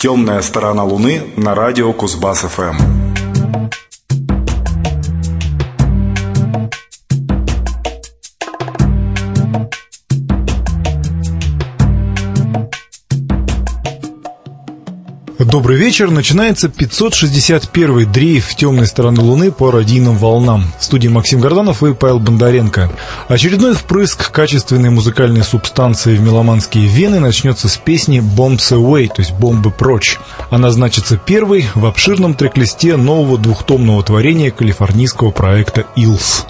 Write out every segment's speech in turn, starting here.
«Темная сторона Луны» на радио Кузбасс-ФМ. Добрый вечер. Начинается 561-й дрейф «Темной стороны Луны» по радийным волнам. В студии Максим Горданов и Павел Бондаренко. Очередной впрыск качественной музыкальной субстанции в меломанские вены начнется с песни «Bombs Away», то есть «Бомбы прочь». Она значится первой в обширном трек-листе нового двухтомного творения калифорнийского проекта «Илс».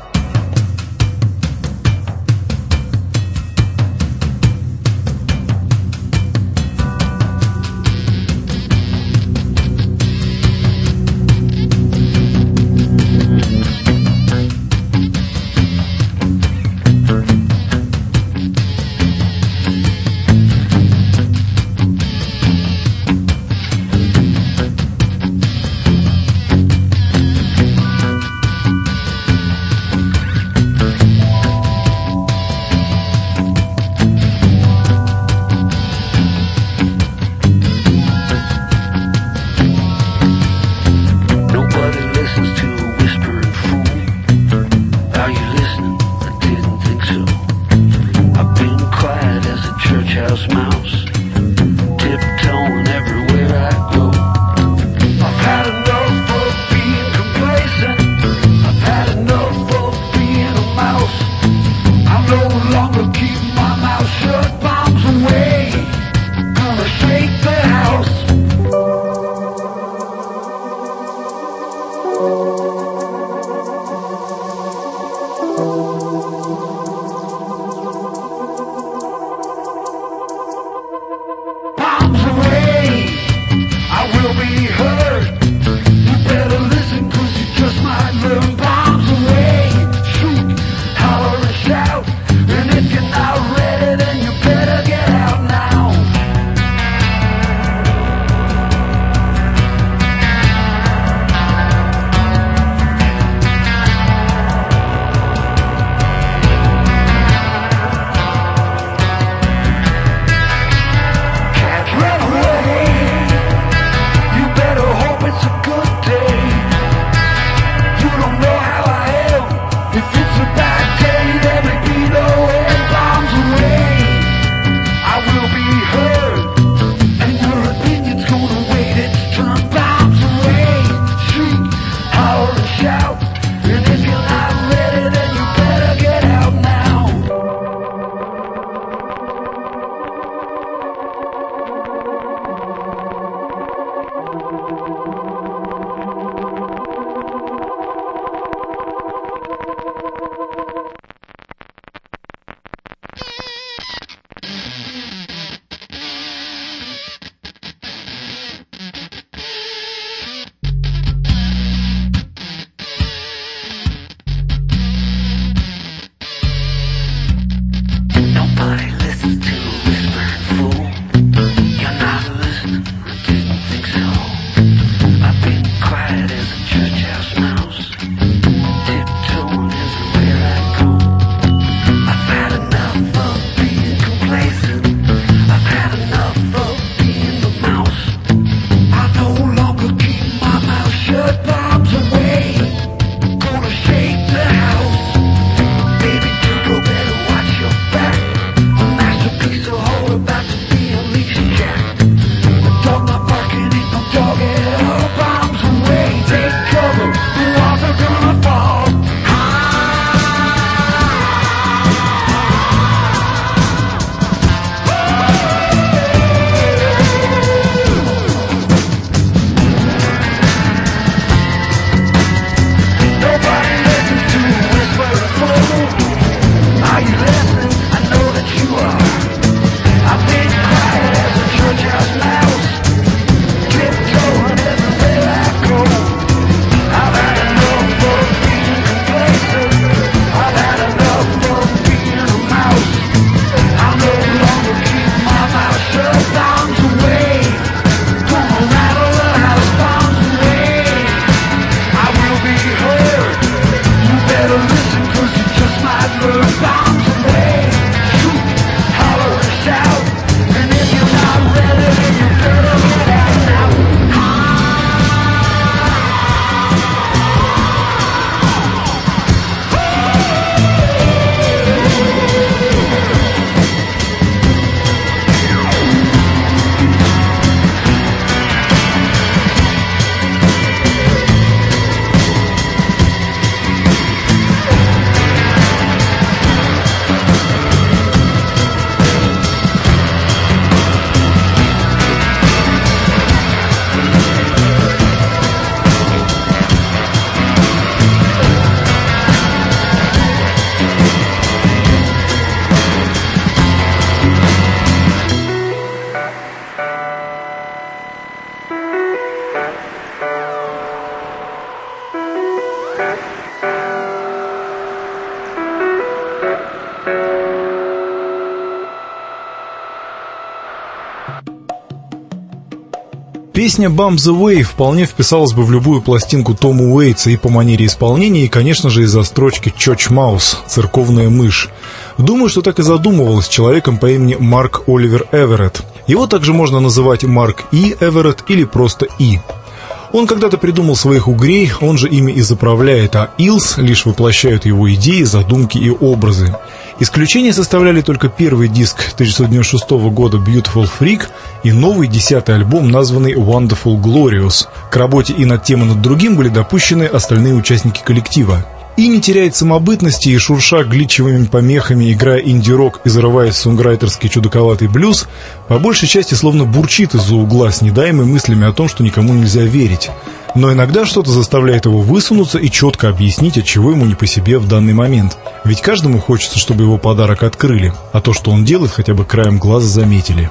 Песня «Bump the Way» вполне вписалась бы в любую пластинку Тома Уэйтса и по манере исполнения, и, конечно же, из-за строчки «Church Mouse» — «Церковная мышь». Думаю, что так и задумывалось человеком по имени Марк Оливер Эверетт. Его также можно называть Марк И. Эверетт или просто И. Он когда-то придумал своих угрей, он же ими и заправляет, а Илс лишь воплощают его идеи, задумки и образы. Исключение составляли только первый диск 1996 года «Beautiful Freak» и новый 10-й альбом, названный «Wonderful Glorious». К работе и над тем, и над другим были допущены остальные участники коллектива. И не теряет самобытности, и шурша глитчевыми помехами, играя инди-рок и зарываясь в сонграйтерский чудаковатый блюз, по большей части словно бурчит из-за угла с недаемыми мыслями о том, что никому нельзя верить. Но иногда что-то заставляет его высунуться и четко объяснить, отчего ему не по себе в данный момент. Ведь каждому хочется, чтобы его подарок открыли, а то, что он делает, хотя бы краем глаза заметили.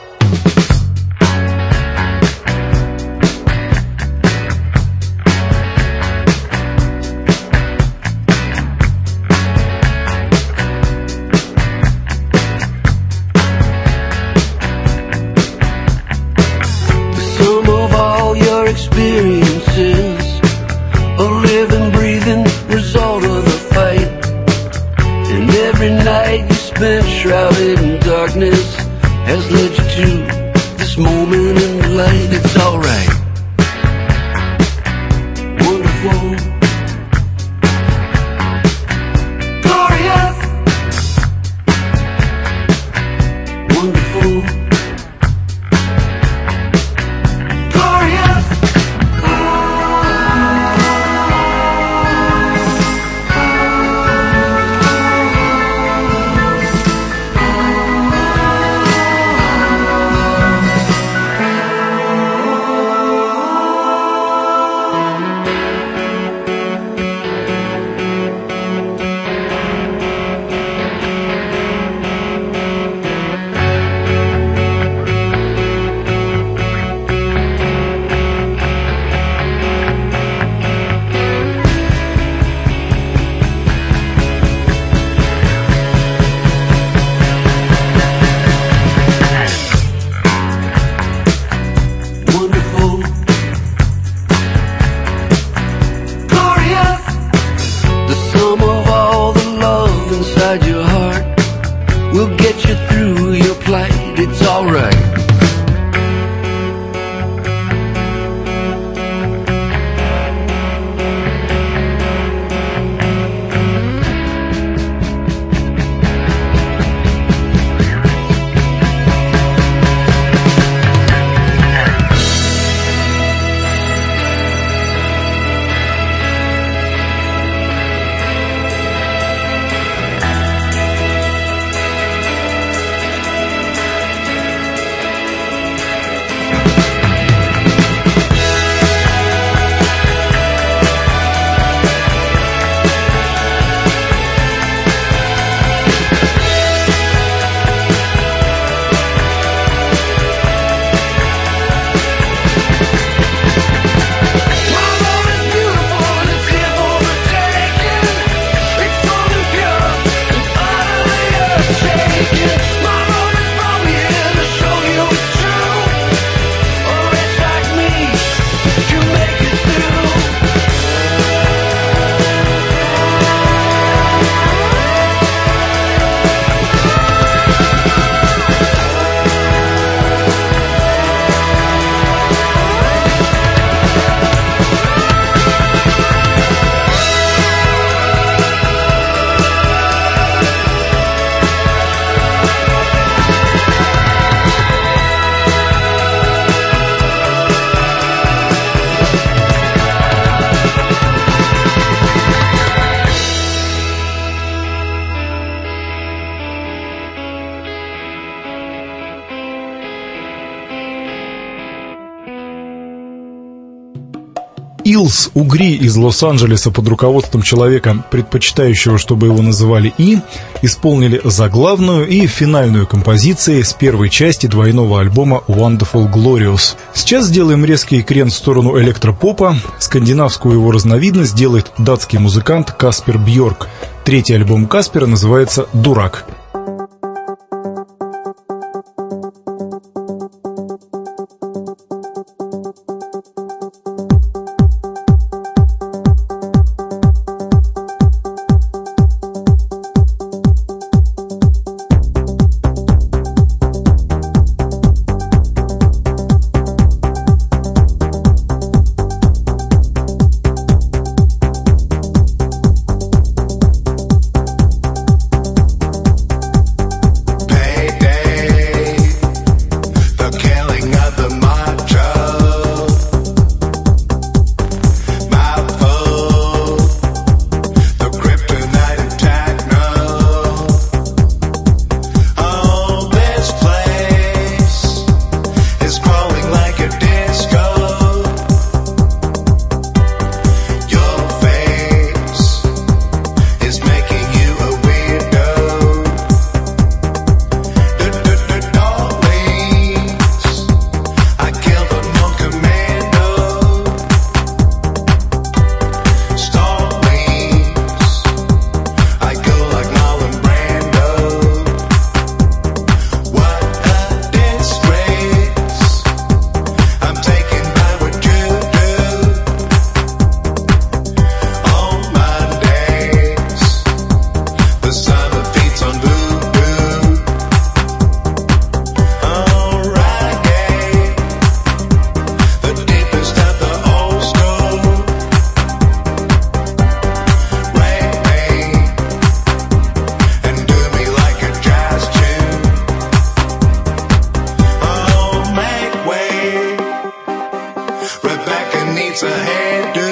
Shrouded in darkness has led you to this moment in the light. It's alright. Wonderful, glorious, wonderful, glorious. Илс, угри из Лос-Анджелеса под руководством человека, предпочитающего, чтобы его называли И, исполнили заглавную и финальную композиции с первой части двойного альбома Wonderful Glorious. Сейчас сделаем резкий крен в сторону электропопа. Скандинавскую его разновидность делает датский музыкант Каспер Бьорк. Третий альбом Каспера называется «Дурак». it's a hairdo.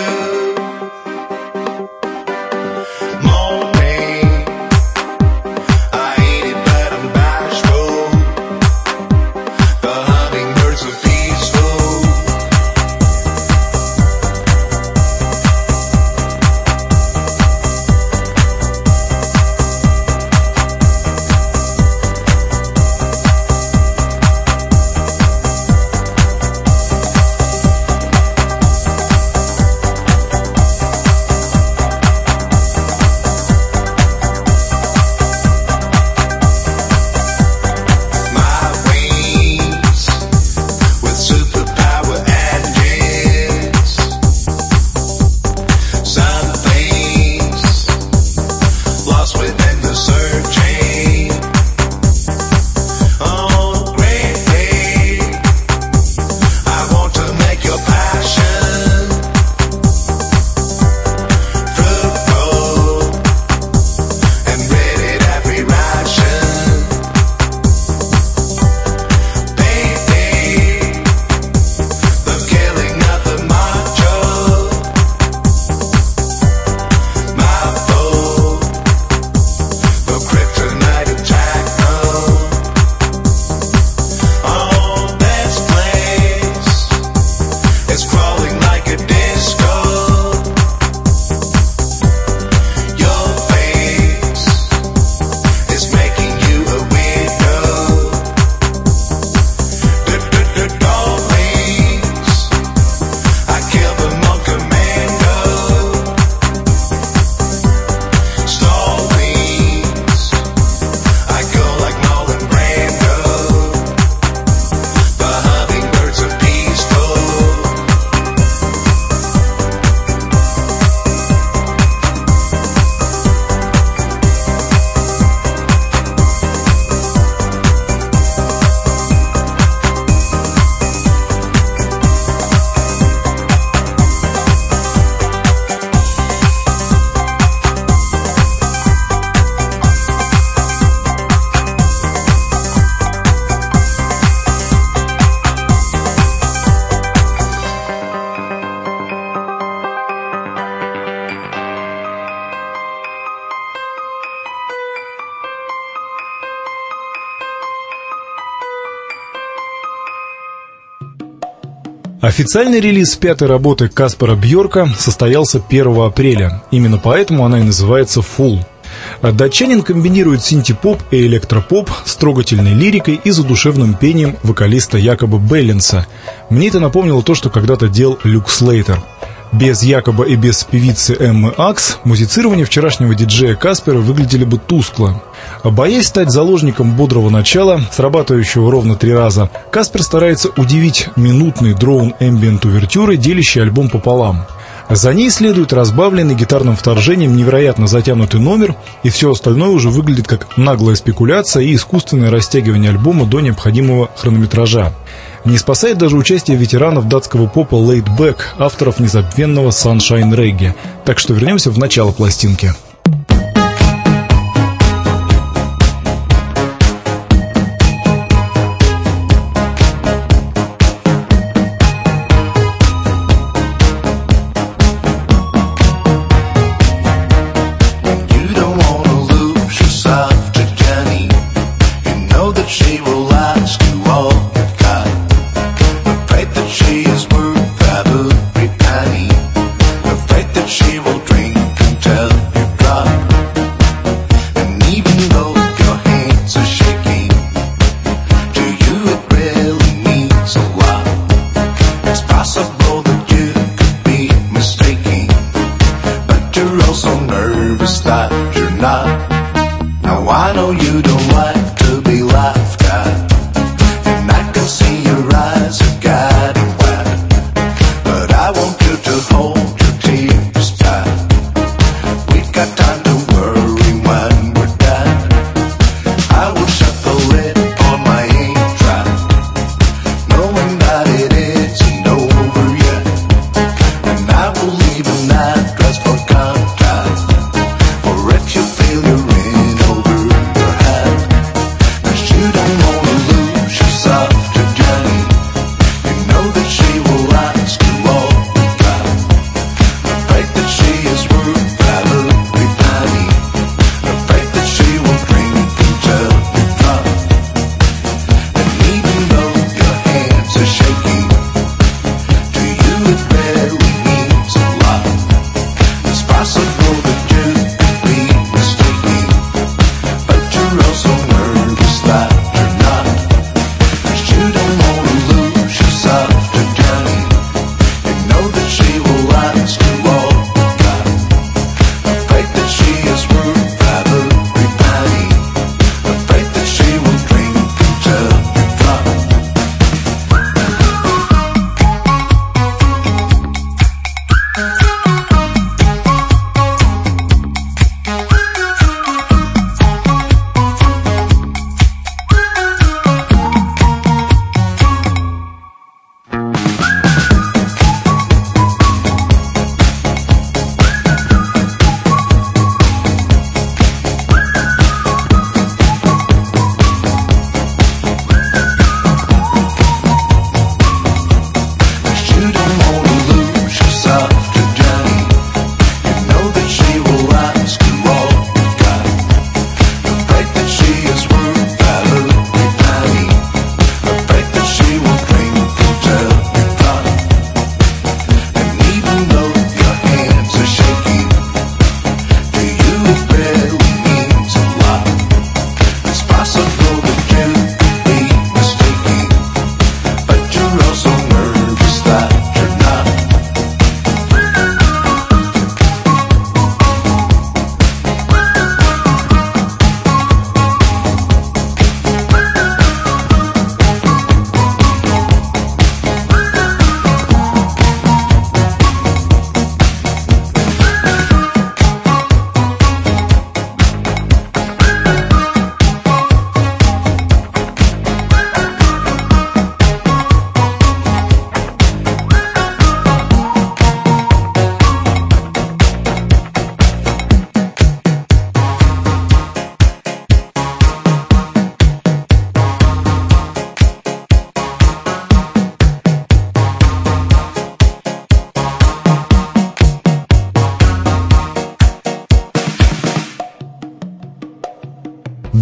Официальный релиз пятой работы Каспера Бьорка состоялся 1 апреля. Именно поэтому она и называется «Full». Датчанин комбинирует синти-поп и электропоп с трогательной лирикой и задушевным пением вокалиста Якоба Беллинса. Мне это напомнило то, что когда-то делал Люк Слейтер. Без Якоба и без певицы Эммы Акс музицирование вчерашнего диджея Каспера выглядели бы тускло. Боясь стать заложником бодрого начала, срабатывающего ровно 3 раза, Каспер старается удивить минутной дроун-эмбиент увертюрой, делящей альбом пополам. За ней следует разбавленный гитарным вторжением невероятно затянутый номер, и все остальное уже выглядит как наглая спекуляция и искусственное растягивание альбома до необходимого хронометража. Не спасает даже участие ветеранов датского попа Laid Back, авторов незабвенного Sunshine Reggae. Так что вернемся в начало пластинки. For if you feel you're in over your head,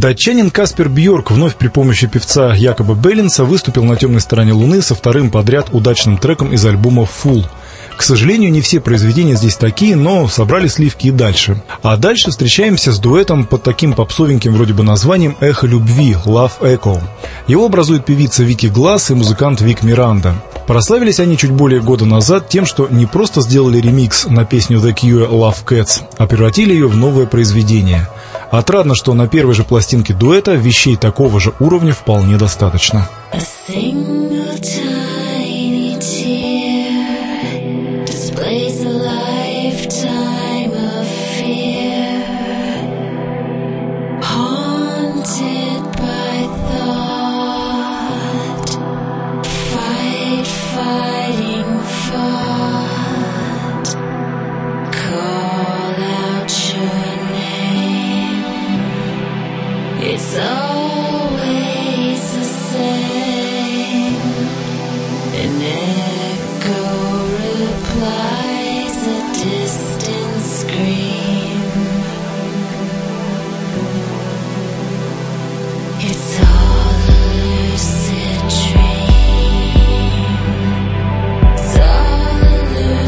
Датчанин Каспер Бьорк вновь при помощи певца Якоба Беллинса выступил на темной стороне Луны со вторым подряд удачным треком из альбома «Full». К сожалению, не все произведения здесь такие, но собрали сливки и дальше. А дальше встречаемся с дуэтом под таким попсовеньким вроде бы названием «Эхо любви» «Love Echo». Его образуют певица Вики Гласс и музыкант Вик Миранда. Прославились они чуть более года назад тем, что не просто сделали ремикс на песню The Cure «Love Cats», а превратили ее в новое произведение. Отрадно, что на первой же пластинке дуэта вещей такого же уровня вполне достаточно. It's always the same. An echo replies a distant scream. It's all a lucid dream. It's all a lucid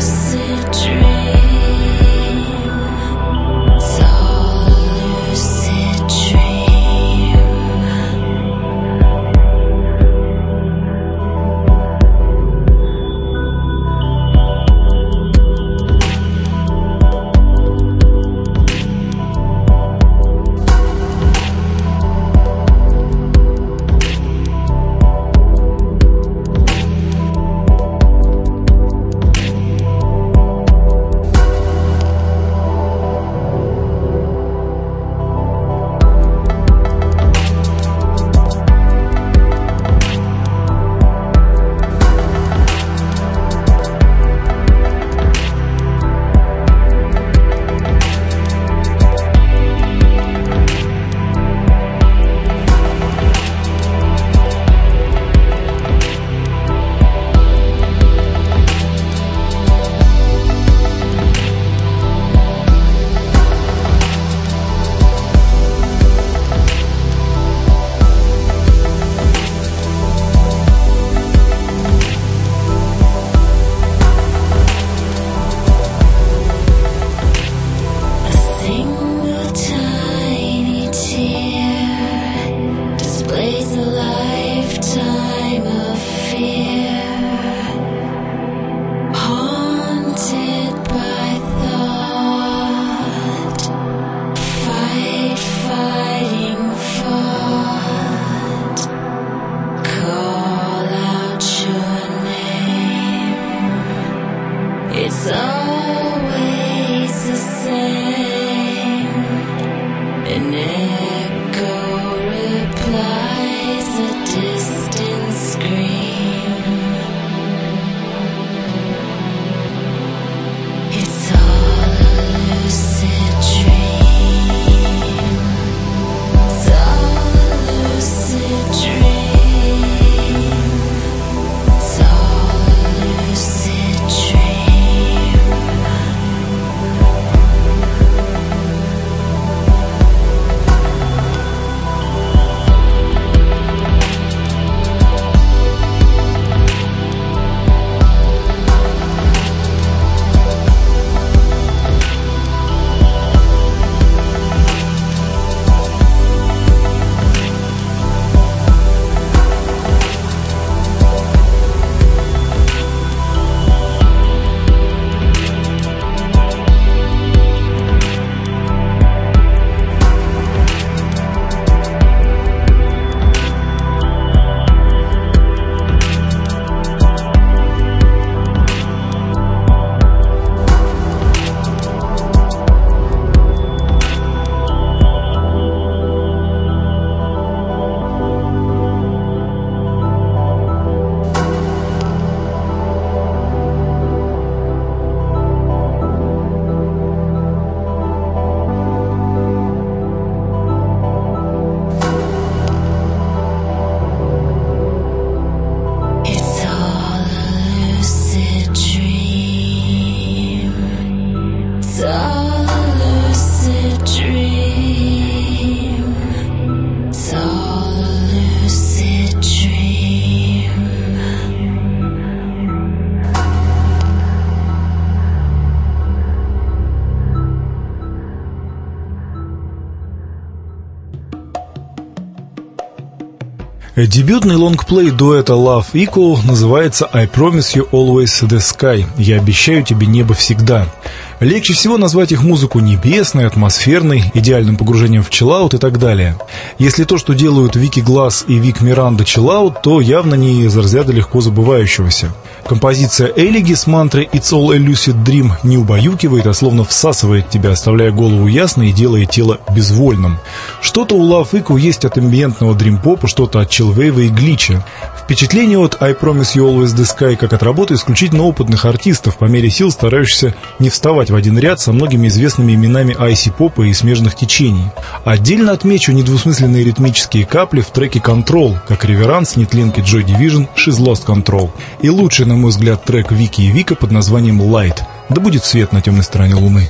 Дебютный лонгплей дуэта Love Equal называется «I Promise You Always the Sky» – «Я обещаю тебе небо всегда». Легче всего назвать их музыку небесной, атмосферной, идеальным погружением в чиллаут и так далее. Если то, что делают Вики Гласс и Вик Миранда чиллаут, то явно не из разряда легко забывающегося. Композиция Элиги с мантрой «It's all a lucid dream» не убаюкивает, а словно всасывает тебя, оставляя голову ясной и делая тело безвольным. Что-то у Love Equal есть от амбиентного дрим-попа, что-то от чиллвейва и глича. Впечатление от «I Promise You Always the Sky» как от работы исключительно опытных артистов, по мере сил старающихся не вставать в один ряд со многими известными именами айси-попа и смежных течений. Отдельно отмечу недвусмысленные ритмические капли в треке «Control», как реверанс нетлинки Joy Division «She's Lost Control». И лучший, на мой взгляд, трек Вики и Вика под названием «Light». Да будет свет на темной стороне Луны.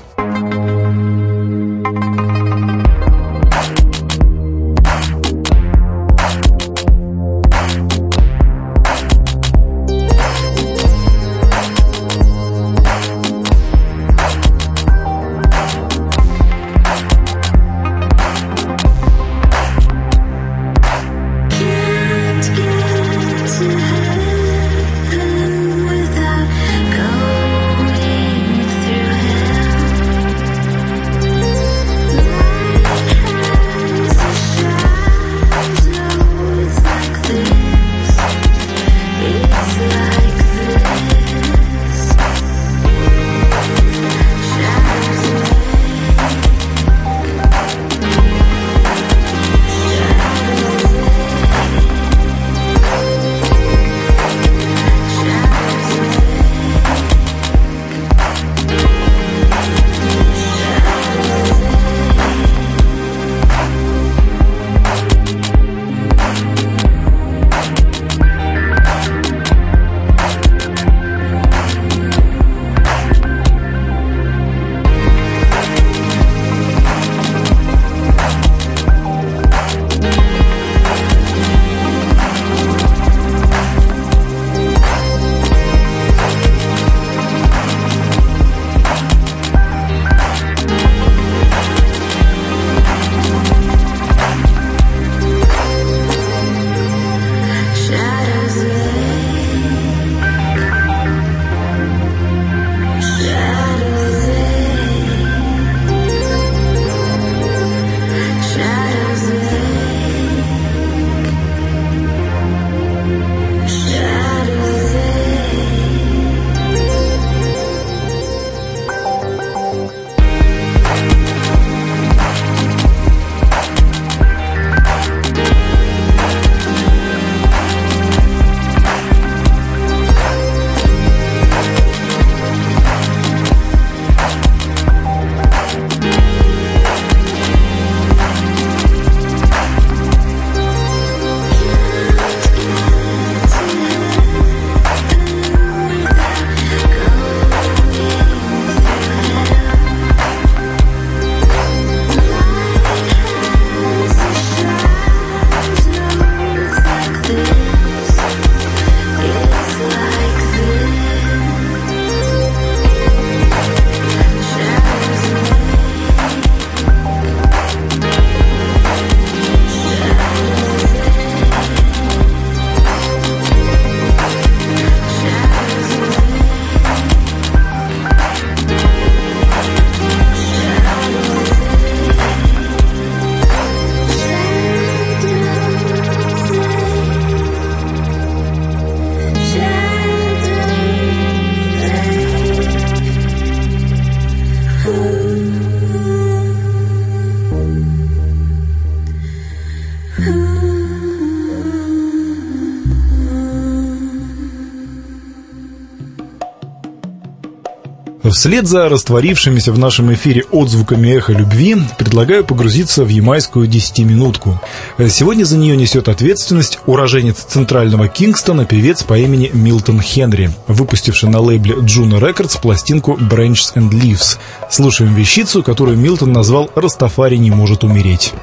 Вслед за растворившимися в нашем эфире отзвуками эхо любви предлагаю погрузиться в ямайскую 10-минутку. Сегодня за нее несет ответственность уроженец центрального Кингстона, певец по имени Милтон Хенри, выпустивший на лейбле Juno Records пластинку Branches and Leaves. Слушаем вещицу, которую Милтон назвал «Растафари не может умереть».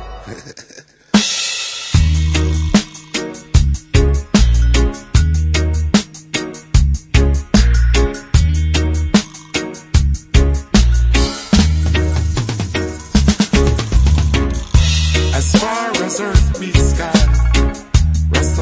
As far as earth meets sky,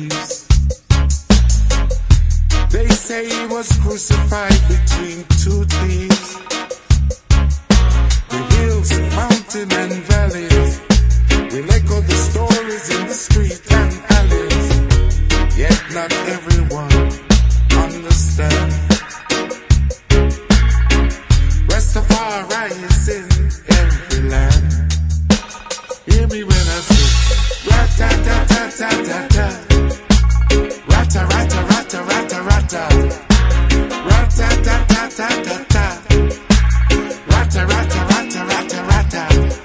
leaves. They say he was crucified between two thieves. The hills, mountains and valleys will echo the stories in the street and alleys. Yet not everyone understands. Rastafari is in every land. Hear me when I say rat-ta-ta-ta-ta-ta-ta, rata-rata-rata-rata-rata, rat-ta-ta-ta-ta-ta-ta, rata-rata-rata-rata-rata.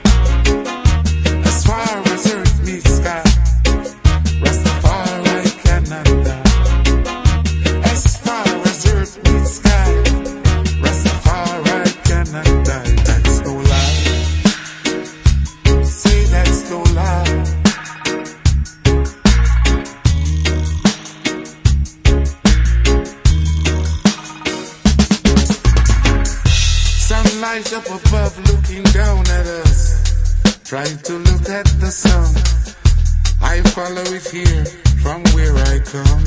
As far as earth meets sky, Rastafari cannot die. As far as earth meets sky, Rastafari cannot die. That's no lie. Say that's no lie. Sunlight up above looking down at us, trying to look at the sun. I follow it here from where I come.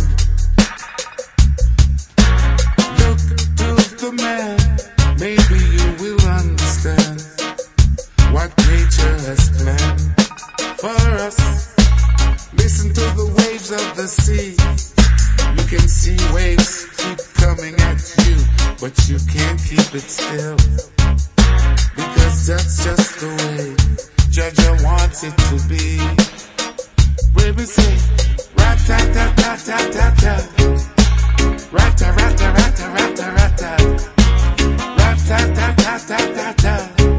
Look to the man, maybe you will understand what nature has planned for us. Listen to the waves of the sea. You can see waves keep coming at you, but you can't keep it still, because that's just the way Jaja wants it to be. Where we say rat-ta-ta-ta-ta-ta-ta, rata-rata-rata-rata-rata, rat-ta-ta-ta-ta-ta-ta,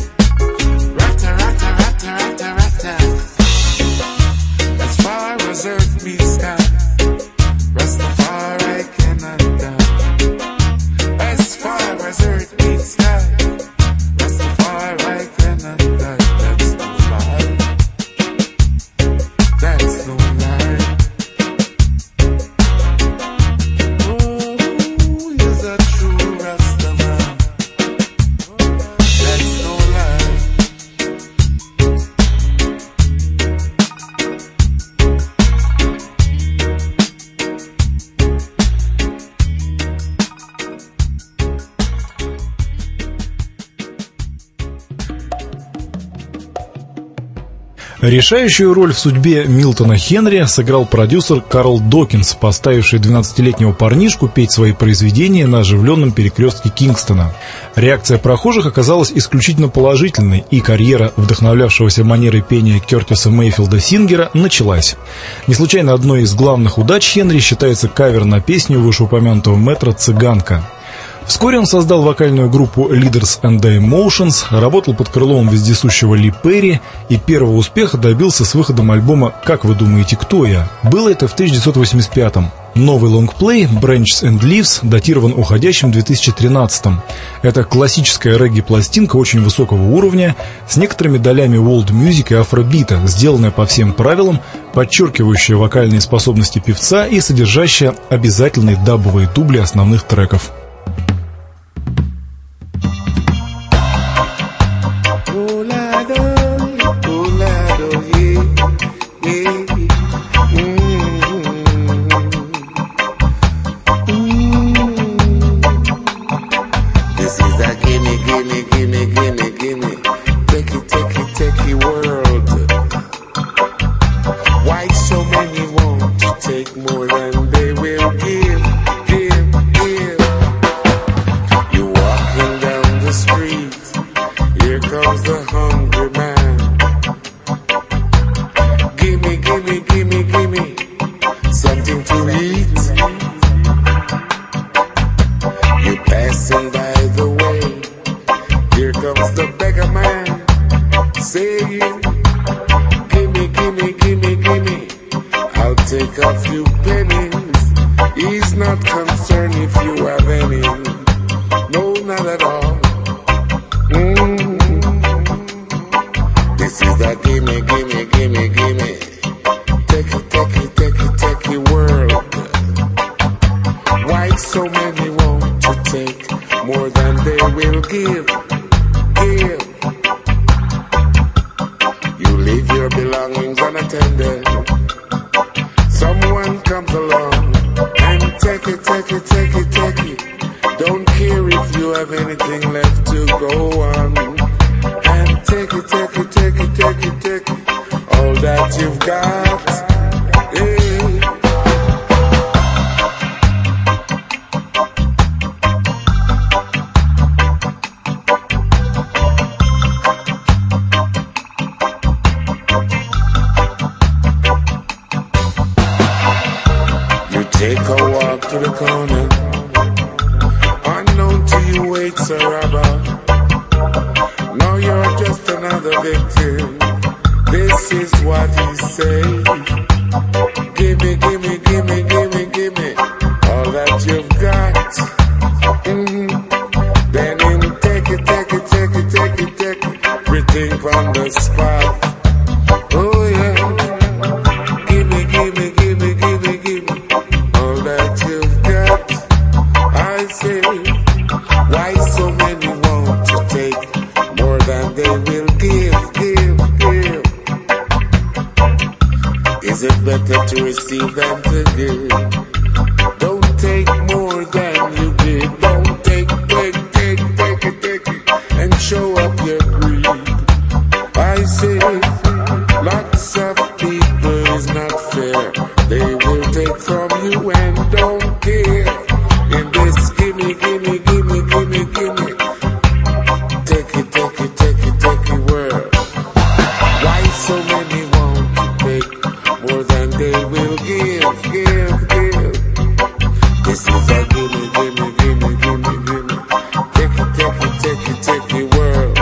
rata-rata-rata-rata-rata. As far as earth meets sky, Rastafari cannot die. As far as earth meets sky, Rastafari cannot die. That's no lie. That's no lie. Oh, he's a true Rastaman. That's no lie. Решающую роль в судьбе Милтона Хенри сыграл продюсер Карл Докинс, поставивший 12-летнего парнишку петь свои произведения на оживленном перекрестке Кингстона. Реакция прохожих оказалась исключительно положительной, и карьера вдохновлявшегося манерой пения Кертиса Мейфилда Сингера началась. Не случайно одной из главных удач Хенри считается кавер на песню вышеупомянутого мэтра «Цыганка». Вскоре он создал вокальную группу Leaders and the Emotions, работал под крылом вездесущего Ли Перри и первого успеха добился с выходом альбома «Как вы думаете, кто я?». Было это в 1985-м. Новый лонгплей «Branches and Leaves» датирован уходящим 2013-м. Это классическая регги-пластинка очень высокого уровня, с некоторыми долями world music и афробита, сделанная по всем правилам, подчеркивающая вокальные способности певца и содержащая обязательные дабовые дубли основных треков. You leave your belongings unattended. Someone comes Take a walk to the corner. Unknown to you waits a robber. Now you're just another victim. This is what he said. Gimme, gimme, gimme, gimme, gimme all that you've got. Then him take it, take it, take it, take it, take it. Everything on the spot. Oh yeah. Gimme, gimme, gimme, gimme, gimme all that you've got. I say, why so many want to take more than they will give, give, give? Is it better to receive than to give? Don't take more than you give. Don't take it, and show up your greed. I say, lots of people is not fair. They will take from you and don't care. In this gimme, gimme, gimme, gimme, gimme, take it, take it, take it, take it world. Why so many want to take more than they will give, give, give? This is a gimme, gimme, gimme, gimme, gimme. Take it, take it, take it, take it world.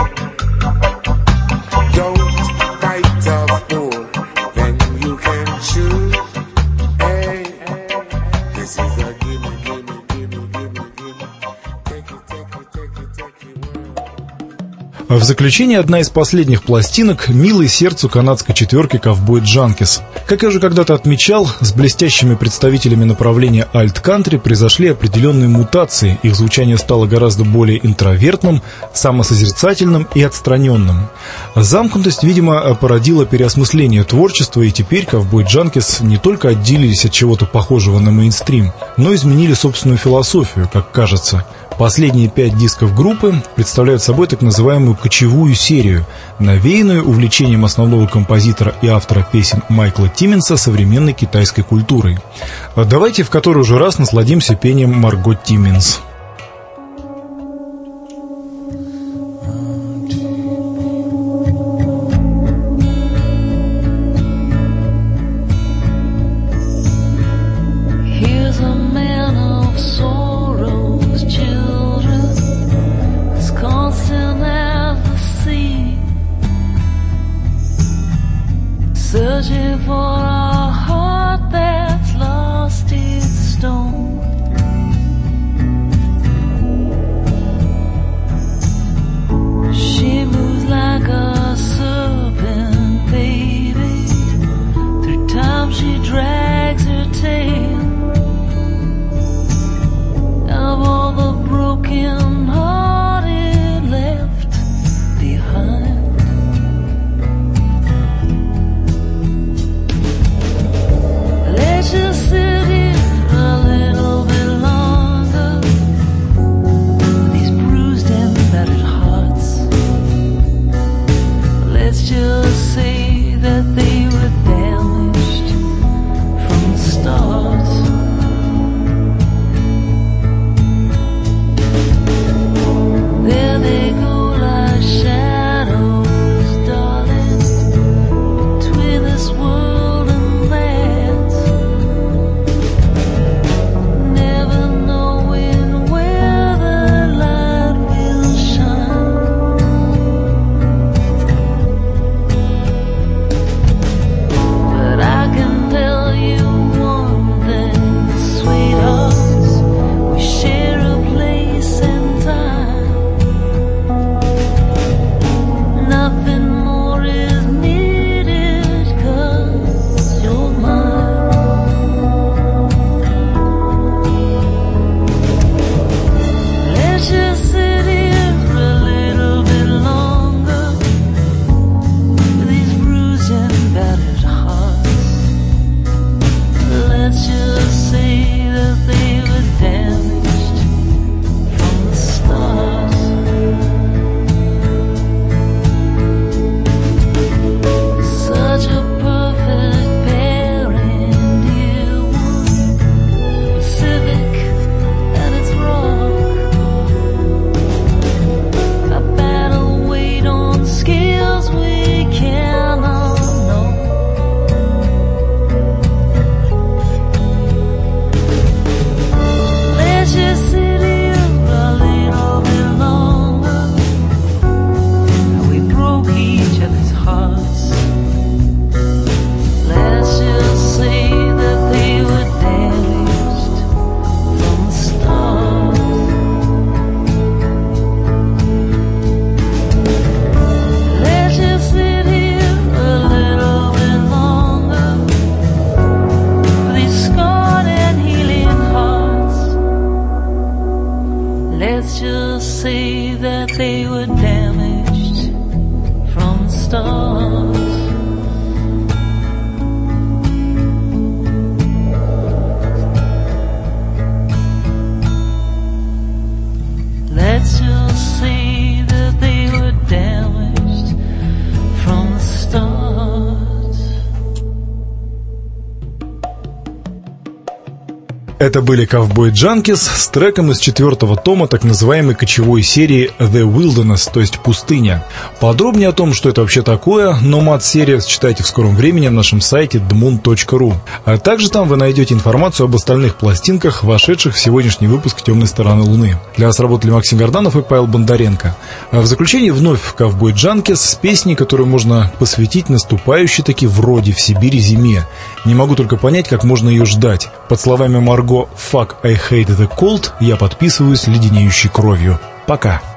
Don't bite off more than you can chew. Hey, this is a gimme, gimme, gimme, gimme, gimme. Take it, take it, take it, take it world. В заключение одна из последних пластинок, милой сердцу канадской четверки «Ковбой Джанкис». Как я уже когда-то отмечал, с блестящими представителями направления альт-кантри произошли определенные мутации, их звучание стало гораздо более интровертным, самосозерцательным и отстраненным. Замкнутость, видимо, породила переосмысление творчества, и теперь «Ковбой Джанкис» не только отделились от чего-то похожего на мейнстрим, но изменили собственную философию, как кажется. Последние 5 дисков группы представляют собой так называемую кочевую серию, навеянную увлечением основного композитора и автора песен Майкла Тимминса современной китайской культурой. Давайте в который уже раз насладимся пением Марго Тимминс. Here's a man of sorrows, children, as constant as the sea, searching for a heart that's lost its stone. Это были Cowboy Junkies с треком из 4-го тома так называемой кочевой серии The Wilderness, то есть «Пустыня». Подробнее о том, что это вообще такое, Nomad Series, читайте в скором времени на нашем сайте dmoon.ru. А также там вы найдете информацию об остальных пластинках, вошедших в сегодняшний выпуск «Темной стороны Луны». Для вас работали Максим Горданов и Павел Бондаренко. А в заключение вновь Cowboy Junkies с песней, которую можно посвятить наступающей таки вроде в Сибири зиме. Не могу только понять, как можно ее ждать. Под словами Марго «Fuck, I hate the cold» я подписываюсь леденеющей кровью. Пока.